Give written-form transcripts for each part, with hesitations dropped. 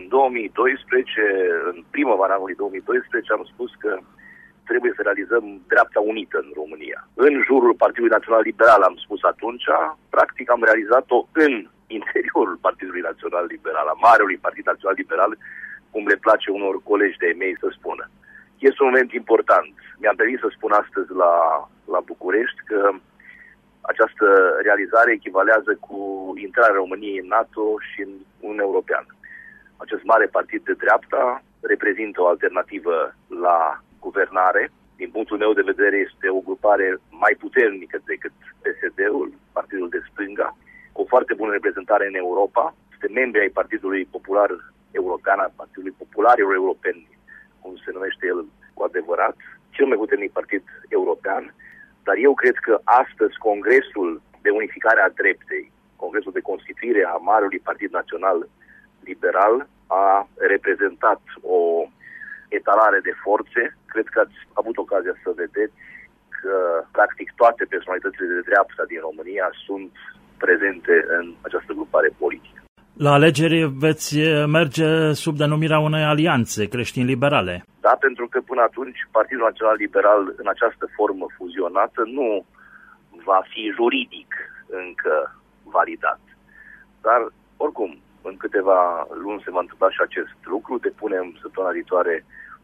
În 2012, în primăvara anului 2012, am spus că trebuie să realizăm dreapta unită în România. În jurul Partidului Național Liberal, am spus atunci, practic am realizat-o în interiorul Partidului Național Liberal, a Marelui Partid Național Liberal, cum le place unor colegi de-ai mei să spună. Este un moment important. Mi-am permis să spun astăzi la București că această realizare echivalează cu intrarea României în NATO și în Uniunea Europeană. Acest mare partid de dreapta reprezintă o alternativă la guvernare. Din punctul meu de vedere, este o grupare mai puternică decât PSD-ul, Partidul de Stânga, cu o foarte bună reprezentare în Europa. Este membri ai Partidului Popular European, al Partidului Popularilor Europeni, cum se numește el cu adevărat, cel mai puternic partid european. Dar eu cred că astăzi Congresul de Unificare a Dreptei, Congresul de Constituire a Marelui Partid Național Liberal, a reprezentat o etalare de forțe. Cred că ați avut ocazia să vedeți că practic toate personalitățile de dreapta din România sunt prezente în această grupare politică. La alegeri veți merge sub denumirea unei alianțe creștin-liberale. Da, pentru că până atunci Partidul Național Liberal în această formă fuzionată nu va fi juridic încă validat. Dar, oricum, în câteva luni se va întâmpla și acest lucru. Depunem săptămâna viitoare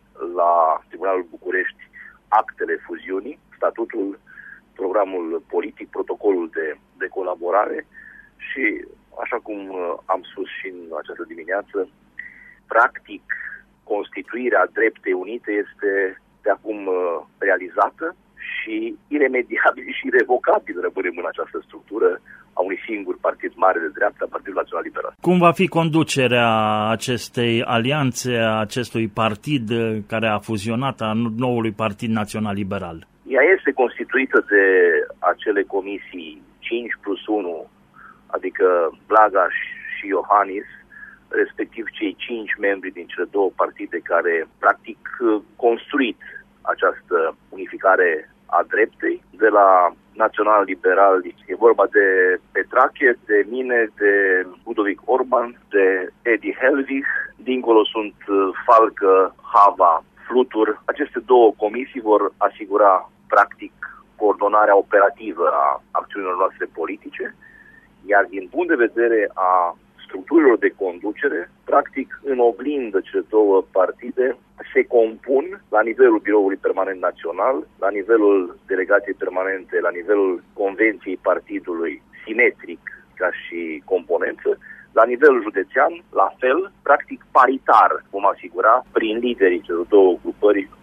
la Tribunalul București actele fuziunii, statutul, programul politic, protocolul de colaborare și, așa cum am spus și în această dimineață, practic, constituirea Dreptei Unite este de acum realizată și iremediabil și irrevocabil rămânem în această structură a unui singur partid mare de dreapta, Partidul Național Liberal. Cum va fi conducerea acestei alianțe, a acestui partid care a fuzionat, a noului Partid Național Liberal? Ea este constituită de acele comisii 5+1, adică Blaga și Iohannis, respectiv cei 5 membri din cele două partide care practic construit această unificare a dreptei. De la Național Liberal e vorba de Petrache, de mine, de Ludovic Orban, de Edi Helvig, dincolo sunt Falcă, Hava, Flutur. Aceste două comisii vor asigura practic coordonarea operativă a acțiunilor noastre politice, iar din punct de vedere a structurilor de conducere, practic în oglindă cele două partide se compun la nivelul Biroului Permanent Național, la nivelul delegației permanente, la nivelul convenției partidului, simetric ca și componență, la nivelul județean, la fel, practic paritar vom asigura prin liderii celor două grupări